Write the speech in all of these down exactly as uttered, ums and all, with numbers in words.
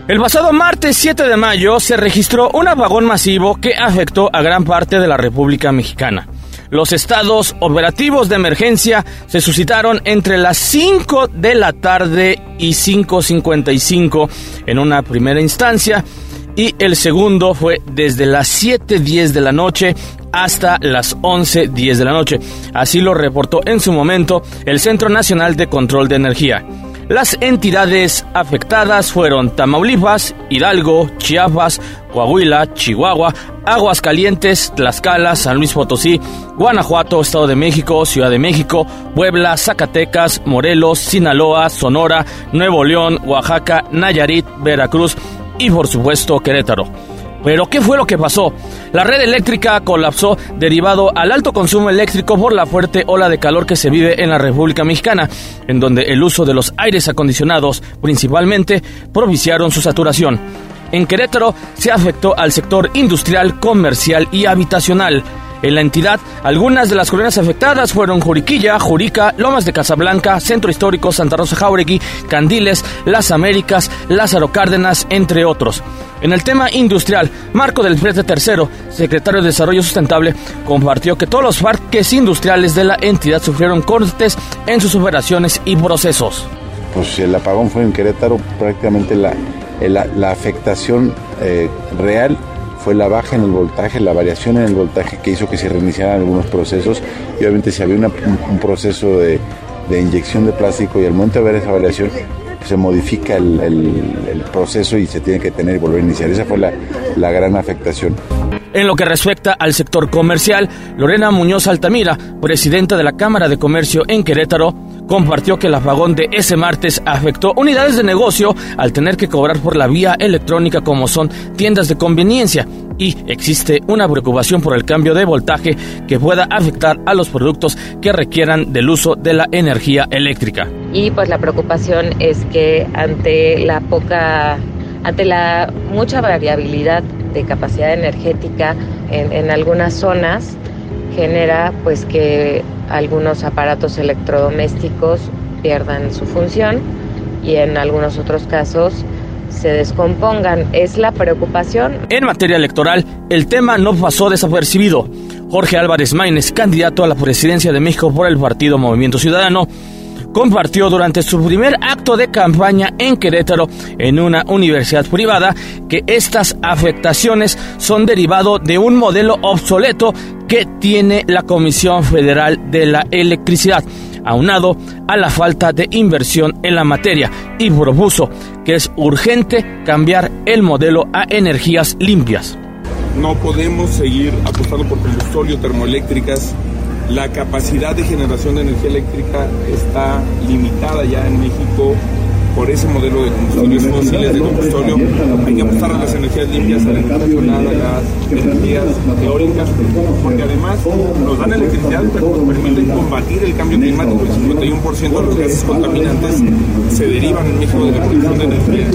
El pasado martes siete de mayo se registró un apagón masivo que afectó a gran parte de la República Mexicana. Los estados operativos de emergencia se suscitaron entre las cinco de la tarde y cinco cincuenta y cinco en una primera instancia, y el segundo fue desde las siete diez de la noche hasta las once diez de la noche. Así lo reportó en su momento el Centro Nacional de Control de Energía. Las entidades afectadas fueron Tamaulipas, Hidalgo, Chiapas, Coahuila, Chihuahua, Aguascalientes, Tlaxcala, San Luis Potosí, Guanajuato, Estado de México, Ciudad de México, Puebla, Zacatecas, Morelos, Sinaloa, Sonora, Nuevo León, Oaxaca, Nayarit, Veracruz y por supuesto Querétaro. ¿Pero qué fue lo que pasó? La red eléctrica colapsó derivado al alto consumo eléctrico por la fuerte ola de calor que se vive en la República Mexicana, en donde el uso de los aires acondicionados principalmente propiciaron su saturación. En Querétaro se afectó al sector industrial, comercial y habitacional. En la entidad, algunas de las colonias afectadas fueron Juriquilla, Jurica, Lomas de Casablanca, Centro Histórico, Santa Rosa Jáuregui, Candiles, Las Américas, Lázaro Cárdenas, entre otros. En el tema industrial, Marco del Prete tercero, secretario de Desarrollo Sustentable, compartió que todos los parques industriales de la entidad sufrieron cortes en sus operaciones y procesos. Pues el apagón fue en Querétaro, prácticamente la, la, la afectación eh, real fue la baja en el voltaje, la variación en el voltaje que hizo que se reiniciaran algunos procesos, y obviamente si había una, un, un proceso de, de inyección de plástico y al momento de ver esa variación se modifica el, el, el proceso y se tiene que tener y volver a iniciar. Esa fue la, la gran afectación. En lo que respecta al sector comercial, Lorena Muñoz Altamira, presidenta de la Cámara de Comercio en Querétaro, compartió que el apagón de ese martes afectó unidades de negocio al tener que cobrar por la vía electrónica como son tiendas de conveniencia, y existe una preocupación por el cambio de voltaje que pueda afectar a los productos que requieran del uso de la energía eléctrica. Y pues la preocupación es que ante la poca, ante la mucha variabilidad de capacidad energética en, en algunas zonas, genera pues que algunos aparatos electrodomésticos pierdan su función y en algunos otros casos se descompongan. Es la preocupación. En materia electoral, el tema no pasó desapercibido. Jorge Álvarez Maínez, candidato a la presidencia de México por el partido Movimiento Ciudadano, compartió durante su primer acto de campaña en Querétaro, en una universidad privada, que estas afectaciones son derivado de un modelo obsoleto que tiene la Comisión Federal de la Electricidad, aunado a la falta de inversión en la materia, y propuso que es urgente cambiar el modelo a energías limpias. No podemos seguir apostando por combustible termoeléctricas. La capacidad de generación de energía eléctrica está limitada ya en México por ese modelo de combustibles fósiles de combustible. Hay que apostar a las energías limpias, a la energía solar, a las energías eólicas, porque además nos dan electricidad, pero nos permiten combatir el cambio climático. El cincuenta y uno por ciento de los gases contaminantes se derivan en México de la producción de energía.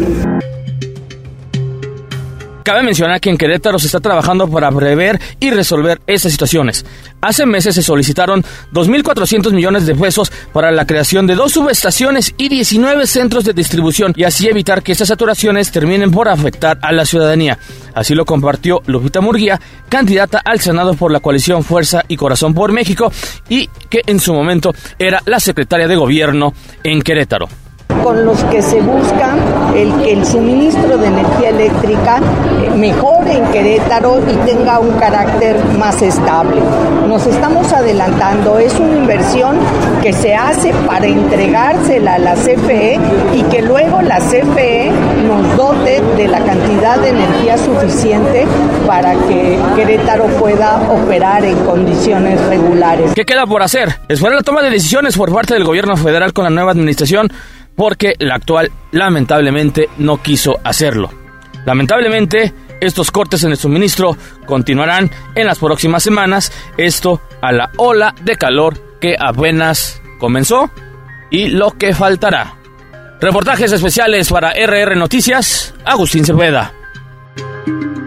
Cabe mencionar que en Querétaro se está trabajando para prever y resolver estas situaciones. Hace meses se solicitaron dos mil cuatrocientos millones de pesos para la creación de dos subestaciones y diecinueve centros de distribución, y así evitar que estas saturaciones terminen por afectar a la ciudadanía. Así lo compartió Lupita Murguía, candidata al Senado por la coalición Fuerza y Corazón por México, y que en su momento era la secretaria de Gobierno en Querétaro. Con los que se busca el que el suministro de energía eléctrica mejore en Querétaro y tenga un carácter más estable. Nos estamos adelantando, es una inversión que se hace para entregársela a la C F E y que luego la C F E nos dote de la cantidad de energía suficiente para que Querétaro pueda operar en condiciones regulares. ¿Qué queda por hacer? Esperar la toma de decisiones por parte del gobierno federal con la nueva administración, porque la actual lamentablemente no quiso hacerlo. Lamentablemente, estos cortes en el suministro continuarán en las próximas semanas, esto a la ola de calor que apenas comenzó y lo que faltará. Reportajes especiales para R R Noticias, Agustín Cepeda.